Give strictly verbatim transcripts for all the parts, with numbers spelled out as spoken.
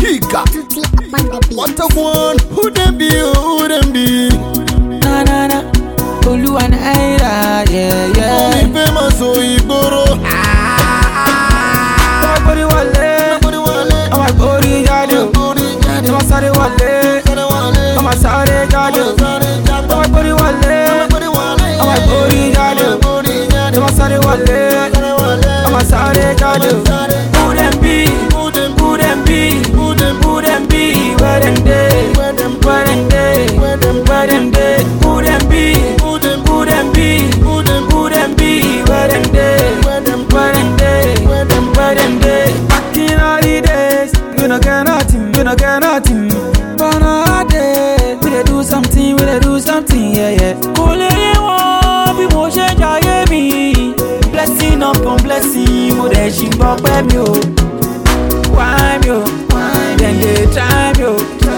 Pika. What a one, who them be, who them be? Na na na, Olu and Aira, yeah yeah. Only famous so Igboro. I'm body wale, I'm a body jado, I'm a sorry wale, I'm a sorry jado. I'm a body wale, I'm a body jado, I'm a sorry wale, I'm a sorry jado. Who them be? Who them be? Who them be? Where them dey? Where them dey? Where them dey? Who them be? Who them be? Who them be? Where them dey? Where them dey? Where them dey? Back in all the days, we no get nothing, we no get nothing. But nowadays, we dey do something, we dey do something, yeah yeah. Kole won bí mo ṣe jayé mi, blessing upon blessing, mo dey ṣì gbọ́ pẹ́ mi o. Why me o? Then they try me o.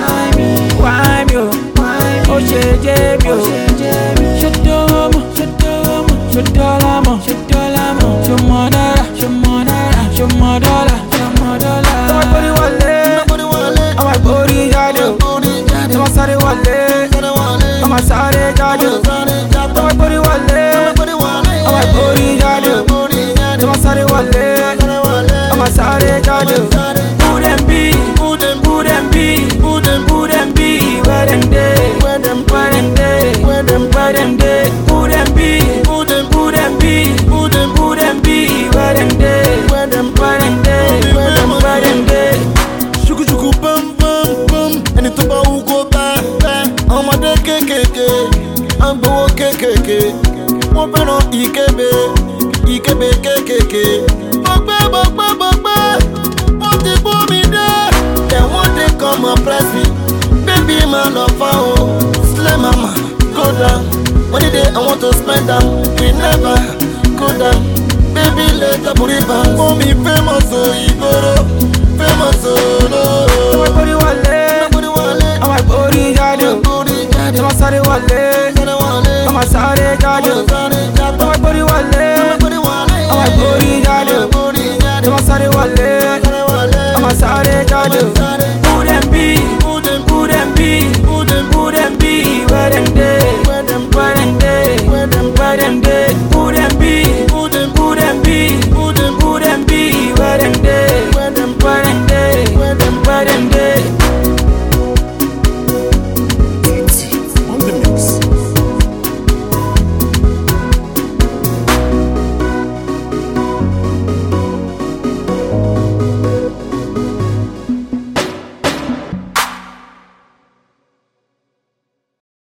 Why me o? O ṣe jẹ́ mi o. Ṣé dọ́mọ̀? Ṣé dọ́mọ̀? Ṣé dọ́là mọ̀? Ṣé dọ́là mọ̀? Ṣé mọ̀ dọ́là? Ṣé mọ̀ dọ́là? Ṣé mọ̀ dọ́là? Ṣé mọ̀ dọ́là? Tọ́wọ́ gbórí wọlé, ọmọ ìgbórí jáde o. Tọ́wọ́ sáré wọlé, ọmọ sáré jáde o. Tọ́wọ́ gbórí wọlé, ọmọ ìgbórí jáde o. Tọ́wọ́ sáré wọlé, ọmọ sáré jáde o. Who them be? Who them? Who them be? Who them? Who them be? Where them dey? Where them? Where them dey? Where them? Where them dey? Who them be? Who them? Who them be? Who them? Who them be? Where them dey? Where them? Where them dey? Where them? Where them dey? Shuku shuku bum bum bum. Ẹni tó bá wú kó bá bá. Ọmọdé kékèké, àgbọ̀wọ́ kékèké. Wọ́n fẹ́ràn ìkébé, ìkébé kékèké. Bọ̀gbẹ́ bọ̀gbẹ́ bọ̀gbẹ́, wọ́n ti bú mi dé. Then one day come and press me. Baby man of our slay mama, go down. One day I want to spend them, we never go down. Baby later put it back. For me famous so Igboro, famous so no. Tọ́wọ́ gbórí wọlé, ọmọ ìgbórí jáde o. Tọ́wọ́ sáré wọlé, ọmọ sáré jáde o. Tọ́wọ́ gbórí wọlé, ọmọ ìgbórí jáde o. Tọ́wọ́ sáré wọlé, ọmọ sáré jáde o.